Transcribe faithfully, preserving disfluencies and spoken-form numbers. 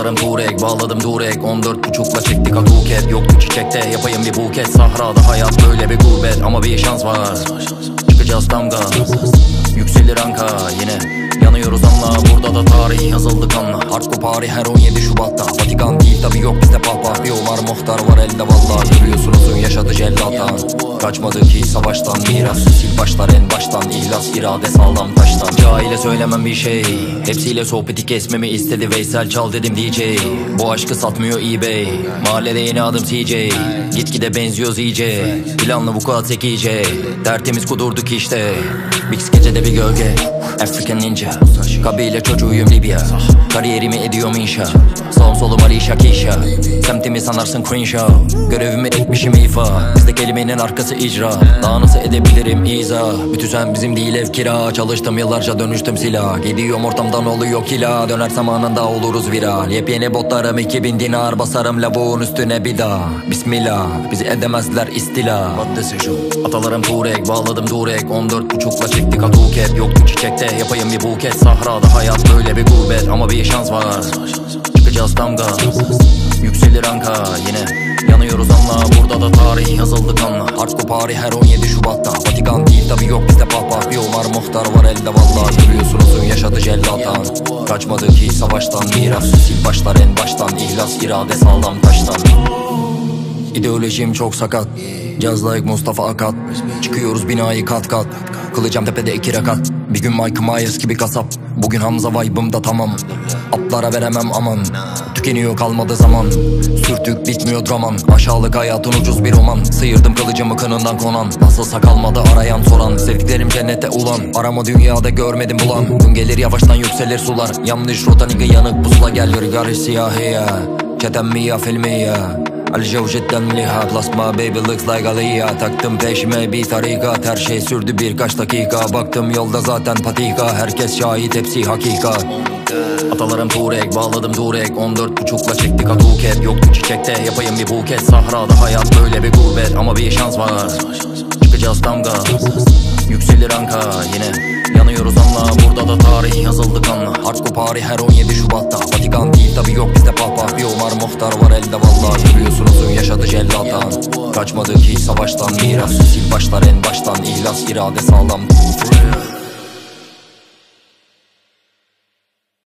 Atalarım turek, bağladım durek. On dört buçukla çektik akuket. Yoktu çiçekte, yapayım bir buket. Sahrada hayat böyle bir gurbet, ama bir şans var. Çıkacağız damga, yükselir anka yine. Yanıyoruz anla, burada da tarih yazıldı kanla. Hardcore party her on yedi Şubat'ta. Vatikan değil tabi, yok bizde papa. Bir Omar Muhtar var elde valla. Görüyorsunuz yaşadı cellatan. Kaçmadı ki savaştan miras. Sil başlar en baştan, ihlas irade sağlam taştan. Cahile söylemem bir şey, hepsiyle sohbeti kesmemi istedi Veysel, çal dedim D J. Bu aşkı satmıyor eBay. Mahallede yeni adım C J. Gitgide benziyoruz iyice. Planlı vukuat zekice. Tertemiz kudurduk işte. Mix gecede bir gölge, African ninja. Kabile çocuğuyum Libya. Kariyerimi ediyorum inşa. Sağım solum Alişa Kişa. Semtimi sanarsın cringe show. Görevimi etmişim ifa. Bizde kelimenin arkası icra. Daha nasıl edebilirim izah. Bütüzen bizim değil ev kira. Çalıştım yıllarca, dönüştüm silah. Gidiyorum ortamdan oluyor kila. Döner zamanında oluruz viral. Yepyeni botlarım iki bin dinar. Basarım lavuğun üstüne bir daha. Bismillah, bizi edemezler istila. Maddesi şu: atalarım turek, bağladım durek. On dört buçukla çektik akuket. Yoktu çiçekte, yapayım bir buket. Sahrada hayat böyle bir gurbet, ama bir şans var. Çıkacağız damga, yükselir anka yine. Yanıyoruz anla, burada da tarih yazıldı kanla. Hardcore party her on yedi Şubat'ta. Vatikan değil tabi, yok bizde papa. Bir Omar Muhtar var elde valla. Görüyorsunuz yaşadı cellatan. Kaçmadı ki savaştan miras. Sil başlar en baştan, ihlas irade sağlam taştan. İdeolojim çok sakat, caz like Mustafa Akat. Çıkıyoruz binayı kat kat, kılacağım tepede iki rakat. Bir gün Mike Myers gibi kasap, bugün Hamza vibe'ım da tamam. Atlara veremem aman, tükeniyor kalmadı zaman. Sürtük bitmiyor draman, aşağılık hayatın ucuz bir roman. Sıyırdım kılıcımı kınından konan, nasılsa kalmadı arayan soran. Sevdiklerim cennette ulan, aramı dünyada görmedim bulan. Gün gelir yavaştan yükselir sular, yanlış rota nigga yanık pusula gel. Rügarı siyahiye, çetem miya filmiye. Aljav cidden liha, plasma baby looks like Aliyah. Taktım peşime bir tarikat, her şey sürdü birkaç dakika. Baktım yolda zaten patika, herkes şahit hepsi hakikat. Atalarım turek, bağladım durek. On dört buçukla çektik akuket. Yoktu çiçekte, yapayım bir buket. Sahrada hayat böyle bir gurbet, ama bir şans var. Çıkacağız damga, yükselir anka yine. Yanıyoruz anla, burada da tarih yazıldı kanla. Hardcore party her on yedi Şubat'ta. Vatikan değil tabi, yok bizde papa. Bir Omar Muhtar var elde valla. Görüyorsunuz yaşadı cellatan. Kaçmadı ki savaştan miras. Sil başlar en baştan, ihlas irade sağlam.